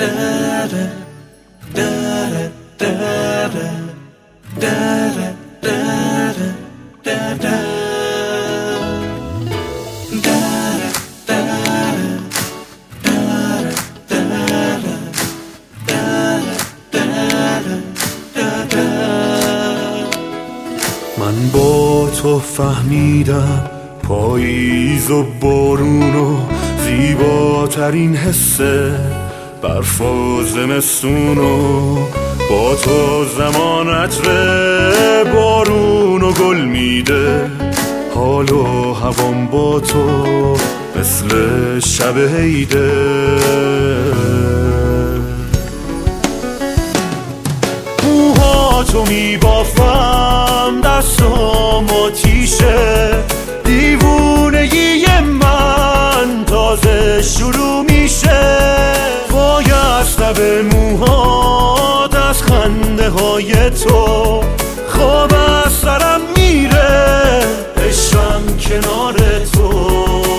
من با تو فهمیدم پاییز و بارون و زیباترین حسه برف و زمستون و با تو زمان عطر بارون و گل میده حال و هوام با تو مثل شب عیده موهاتو میبافم دستام آتیشه دیوونگی من تازه شروع میشه وای از لب موهات از خنده های تو خواب از سرم میره عشقم کنار تو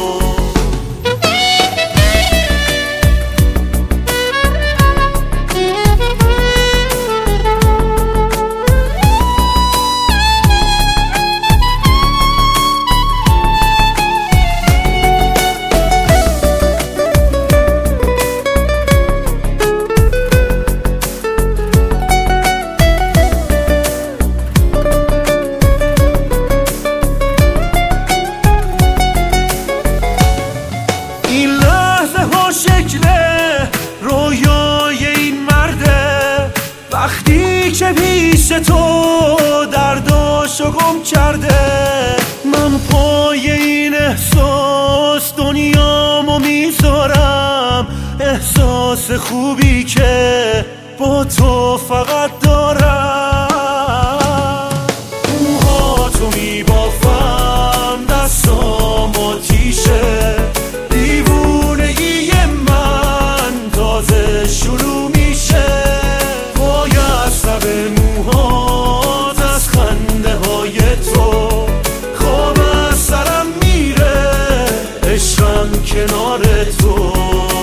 وقتی که پیش تو درداشو گم کرده من پای این احساس دنیامو میذارم احساس خوبی که با تو فقط دارم موهاتو میبافم دستام آتیشه دیوونگی من تازه شروع میشه به موهات از خنده های تو خواب از سرم میره عشقم کنار تو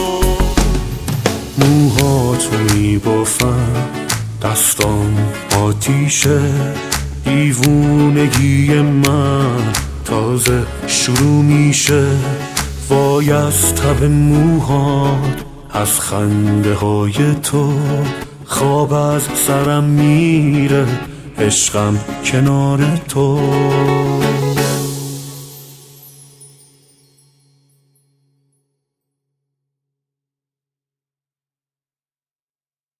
موهاتو میبافم دستام آتیشه دیوونگی من تازه شروع میشه وای از تب موهات از خنده های تو خواب از سرم میره عشقم کنار تو